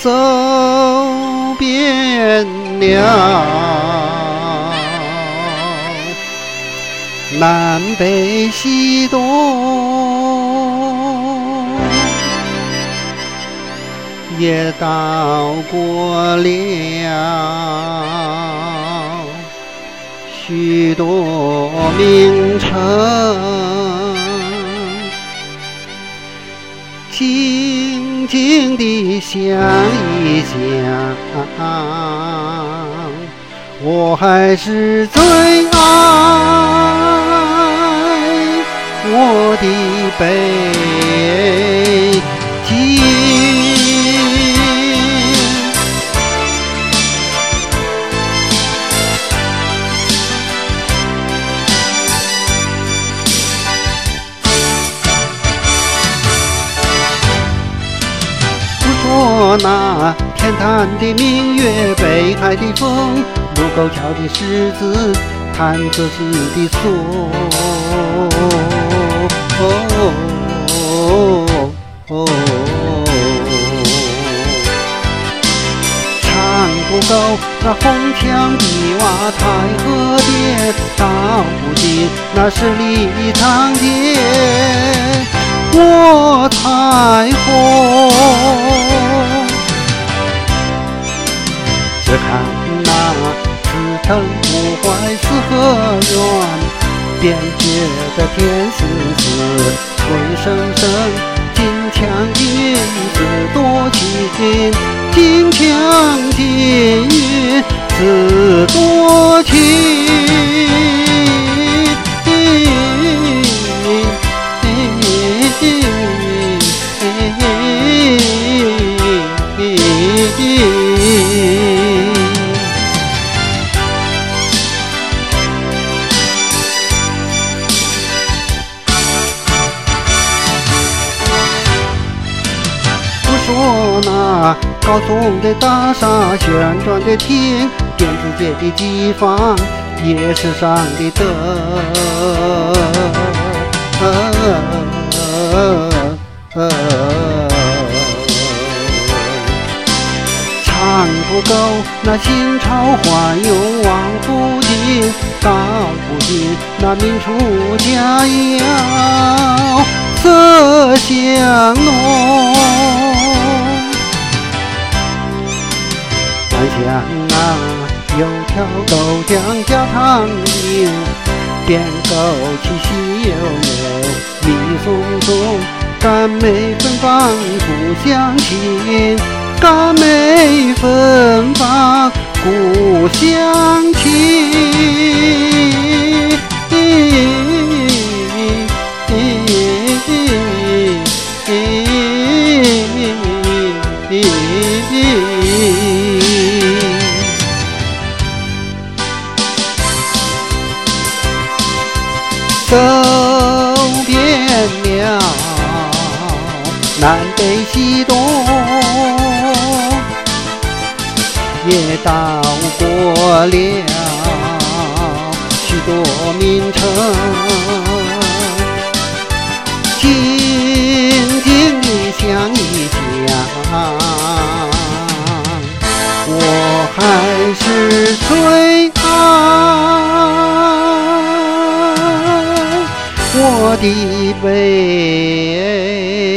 走遍了南北西东，也到过了许多名城，静静地想一想，我还是最爱我的北京。说那天坛的明月，北海的风，卢沟桥的狮子，潭子寺的锁。唱不够那红墙碧瓦太和殿，道不尽那十里长街我彩虹。只看那赤诚不坏四合院，便觉得天丝丝，翠生生，金枪银子多情，金枪金银子多情。说那高耸的大厦，旋转的厅，电子界的机房，夜市上的灯，唱不够那新潮换又望不尽，道不尽那明初佳肴色香浓。饭香啊，油条豆浆加糖油，便枸杞细油油，米松松，甘梅芬芳故乡情，甘梅芬芳故乡情。走遍了南北西东，也到过了许多名城，静静地想一想，我还是最爱我的北